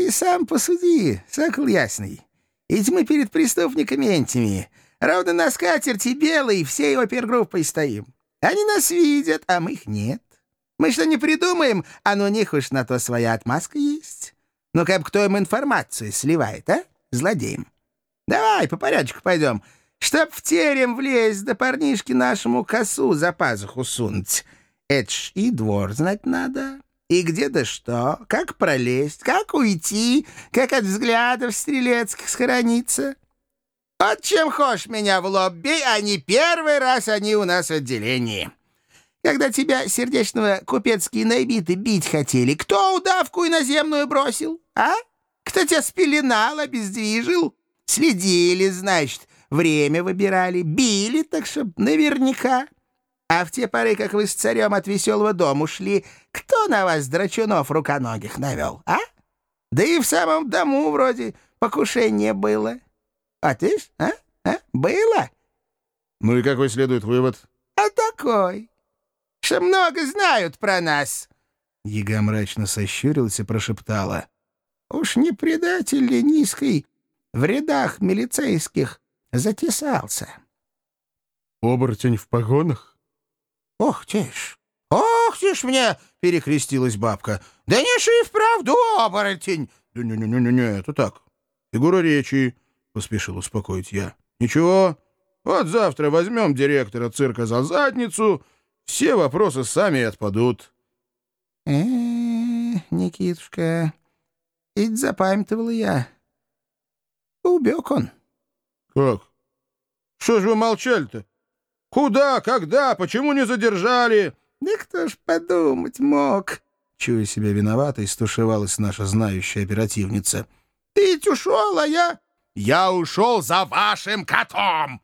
Ты сам посуди, сокол ясный. Ведь мы перед преступниками этими, ровно на скатерти белой, всей опергруппой стоим. Они нас видят, а мы их нет. Мы что не придумаем, а у них уж на то своя отмазка есть. Ну, как кто им информацию сливает, а? Злодеям. Давай по порядку пойдем, чтоб в терем влезть, да парнишке нашему косу за пазуху сунуть. Это ж и двор знать надо, и где да что, как пролезть, как уйти, как от взглядов стрелецких схорониться. Вот чем хошь меня в лоб бей, а не первый раз они у нас в отделении. Когда тебя, сердечного, купецкие найбиты бить хотели, кто удавку иноземную бросил, а? Кто тебя спеленал, обездвижил? Следили, значит, время выбирали, били, так чтоб наверняка. А в те поры, как вы с царем от веселого дома шли, кто на вас, драчунов руконогих, навел, а? Да и в самом дому вроде покушение было. А ты ж, а? Было? Ну и какой следует вывод? А такой, что много знают про нас. Яга мрачно сощурилась и прошептала. Уж не предатель ли низкий в рядах милицейских затесался? Оборотень в погонах? Ох ты ж мне, перекрестилась бабка. Да не ши вправду оборотень. Да не, это так. Фигура речи, поспешил успокоить я. Ничего, вот завтра возьмем директора цирка за задницу, все вопросы сами отпадут. Никитушка, ведь запамятовал я. Убег он. Как? Что же вы молчали-то? Куда, когда, почему не задержали? Да кто ж подумать мог? Чуя себя виноватой, стушевалась наша знающая оперативница. Ты ведь ушел, а я... Я ушел за вашим котом!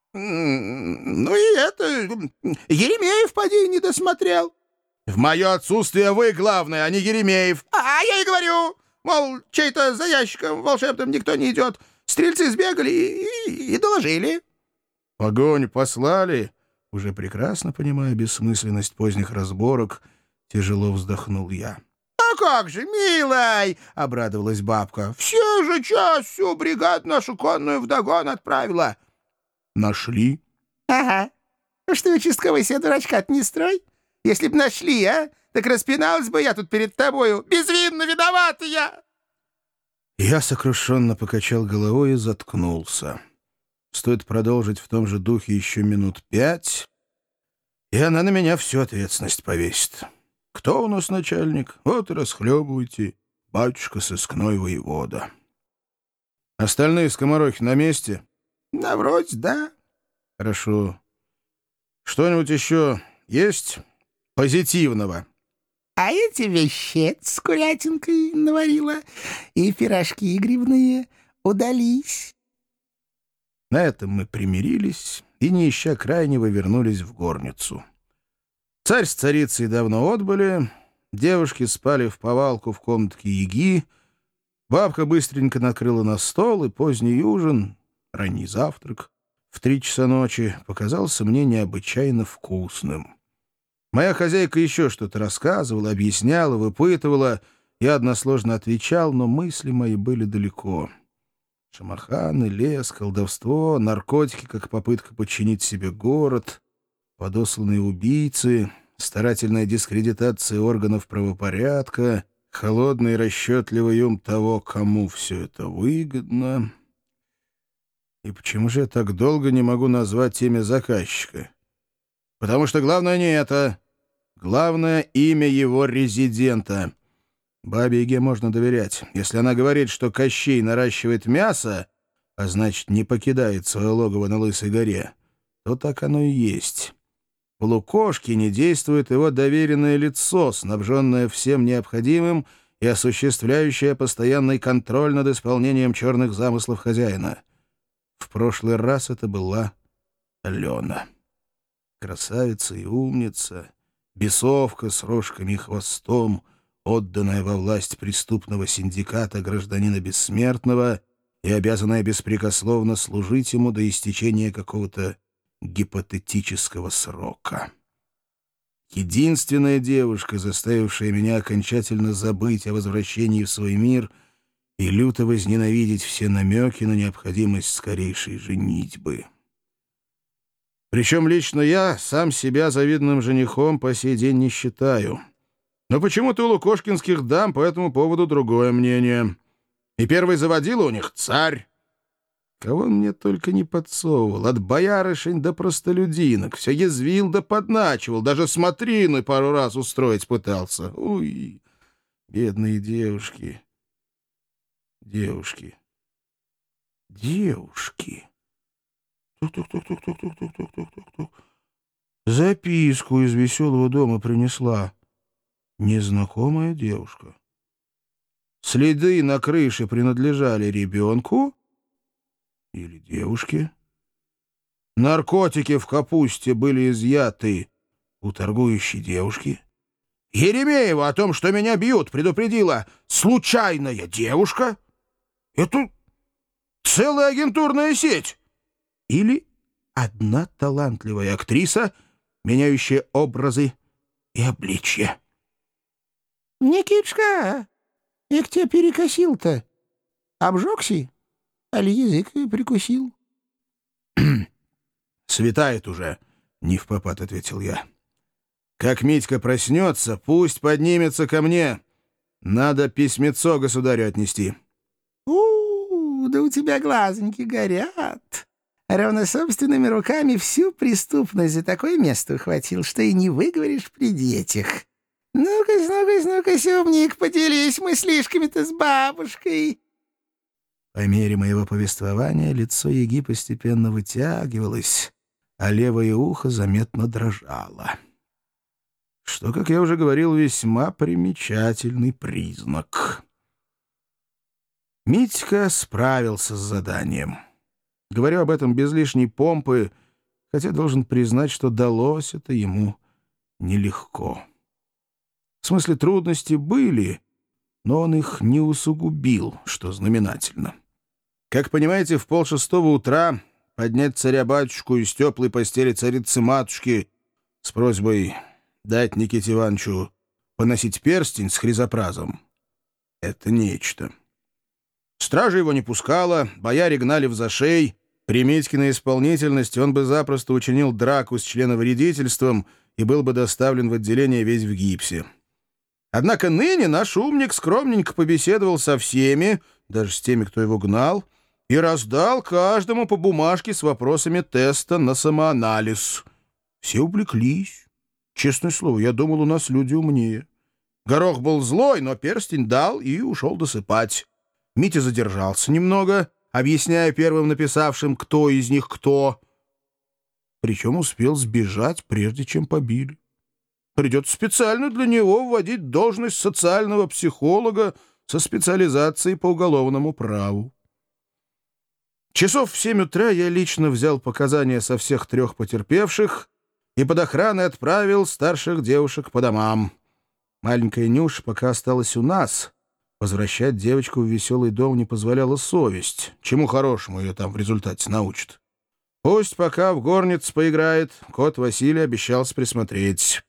Ну и это... Еремеев, поди, не досмотрел. В мое отсутствие вы главное, а не Еремеев. А я и говорю, мол, чей-то за ящиком волшебным никто не идет. Стрельцы сбегали и доложили. Погонь послали. Уже прекрасно понимая бессмысленность поздних разборок, тяжело вздохнул я. «А как же, милой!» — обрадовалась бабка. «Все же час всю бригаду нашу конную вдогон отправила». «Нашли?» «Ага. Что, участковый себе дурачка-то не строй? Если б нашли, а, так распиналась бы я тут перед тобою. Безвинно виновата я!» Я сокрушенно покачал головой и заткнулся. Стоит продолжить в том же духе еще минут 5, и она на меня всю ответственность повесит. Кто у нас начальник? Вот и расхлебывайте, батюшка сыскной воевода. Остальные скоморохи на месте? Да вроде да. Хорошо. Что-нибудь еще есть позитивного? А эти вещец с курятинкой наварила, и пирожки грибные удались. На этом мы примирились и, не ища крайнего, вернулись в горницу. Царь с царицей давно отбыли, девушки спали вповалку в комнатке Яги, бабка быстренько накрыла на стол, и поздний ужин, ранний завтрак, в 3 часа ночи показался мне необычайно вкусным. Моя хозяйка еще что-то рассказывала, объясняла, выпытывала, я односложно отвечал, но мысли мои были далеко. Шамаханы, лес, колдовство, наркотики, как попытка подчинить себе город, подосланные убийцы, старательная дискредитация органов правопорядка, холодный и расчетливый ум того, кому все это выгодно. И почему же я так долго не могу назвать имя заказчика? Потому что главное не это. Главное — имя его резидента. Бабе Яге можно доверять. Если она говорит, что Кощей наращивает мясо, а значит, не покидает свое логово на Лысой горе, то так оно и есть. В Лукошкине действует его доверенное лицо, снабженное всем необходимым и осуществляющее постоянный контроль над исполнением черных замыслов хозяина. В прошлый раз это была Алена. Красавица и умница, бесовка с рожками и хвостом, отданная во власть преступного синдиката гражданина Бессмертного и обязанная беспрекословно служить ему до истечения какого-то гипотетического срока. Единственная девушка, заставившая меня окончательно забыть о возвращении в свой мир и люто возненавидеть все намеки на необходимость скорейшей женитьбы. Причем лично я сам себя завидным женихом по сей день не считаю. Но почему-то у лукошкинских дам по этому поводу другое мнение. И первый заводила у них царь. Кого он мне только не подсовывал, от боярышень до простолюдинок, все язвил да подначивал, даже смотрины пару раз устроить пытался. Уй, бедные девушки. Девушки. Тук-тук-тук-тук-тук-тук-тук-тук-тук-тук-тук-тук. Записку из веселого дома принесла незнакомая девушка. Следы на крыше принадлежали ребенку или девушке? Наркотики в капусте были изъяты у торгующей девушки. Еремеева о том, что меня бьют, предупредила случайная девушка. Это целая агентурная сеть. Или одна талантливая актриса, меняющая образы и обличья. — Никитушка, я к тебе перекосил-то. Обжегся? Али язык прикусил? — Светает уже, — невпопад ответил я. — Как Митька проснется, пусть поднимется ко мне. Надо письмецо государю отнести. — Да у тебя глазоньки горят. Ровно собственными руками всю преступность за такое место ухватил, что и не выговоришь при детях. Ну-ка, умник, поделись мыслишками-то с бабушкой. По мере моего повествования лицо Яги постепенно вытягивалось, а левое ухо заметно дрожало. Что, как я уже говорил, весьма примечательный признак. Митька справился с заданием. Говорю об этом без лишней помпы, хотя должен признать, что далось это ему нелегко. В смысле, трудности были, но он их не усугубил, что знаменательно. Как понимаете, в 5:30 утра поднять царя-батюшку из теплой постели царицы-матушки с просьбой дать Никите Ивановичу поносить перстень с хризопразом — это нечто. Стража его не пускала, бояре гнали взашей. При Митькиной исполнительности он бы запросто учинил драку с членовредительством и был бы доставлен в отделение весь в гипсе. Однако ныне наш умник скромненько побеседовал со всеми, даже с теми, кто его гнал, и раздал каждому по бумажке с вопросами теста на самоанализ. Все увлеклись. Честное слово, я думал, у нас люди умнее. Горох был злой, но перстень дал и ушел досыпать. Митя задержался немного, объясняя первым написавшим, кто из них кто. Причем успел сбежать, прежде чем побили. Придется специально для него вводить должность социального психолога со специализацией по уголовному праву. Часов в 7 утра я лично взял показания со всех 3 потерпевших и под охраной отправил старших девушек по домам. Маленькая Нюша пока осталась у нас. Возвращать девочку в веселый дом не позволяла совесть. Чему хорошему ее там в результате научат. Пусть пока в горнице поиграет, кот Василий обещался присмотреть.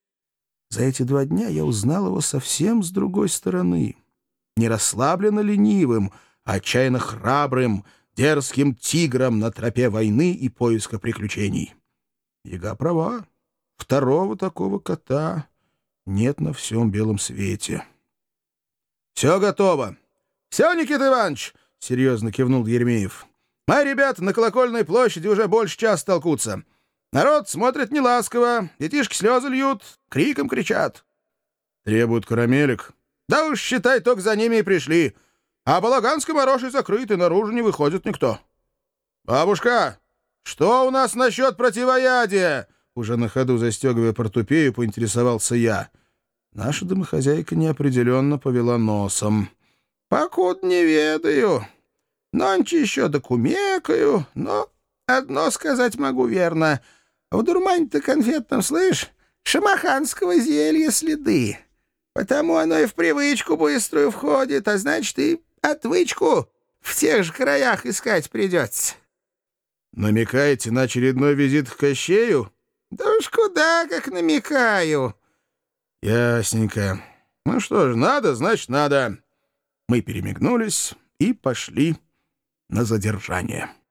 За эти 2 дня я узнал его совсем с другой стороны. Не расслабленно ленивым, а отчаянно храбрым, дерзким тигром на тропе войны и поиска приключений. Яга права. Второго такого кота нет на всем белом свете. — Все готово. — Все, Никита Иванович, — серьезно кивнул Еремеев. — Мои ребята на Колокольной площади уже больше часа толкутся. Народ смотрит неласково, детишки слезы льют, криком кричат. — Требуют карамелек. — Да уж, считай, только за ними и пришли. А балаган скомороший закрыт, и наружу не выходит никто. — Бабушка, что у нас насчет противоядия? Уже на ходу застегивая портупею, поинтересовался я. Наша домохозяйка неопределенно повела носом. — Покуда не ведаю. Нонче еще докумекаю, но одно сказать могу верно. В дурмане-то конфетном, слышь, шамаханского зелья следы. Потому оно и в привычку быструю входит, а значит, и отвычку в тех же краях искать придется. — Намекаете на очередной визит к Кощею? — Да уж куда как намекаю. — Ясненько. Ну что ж, надо, значит, надо. Мы перемигнулись и пошли на задержание.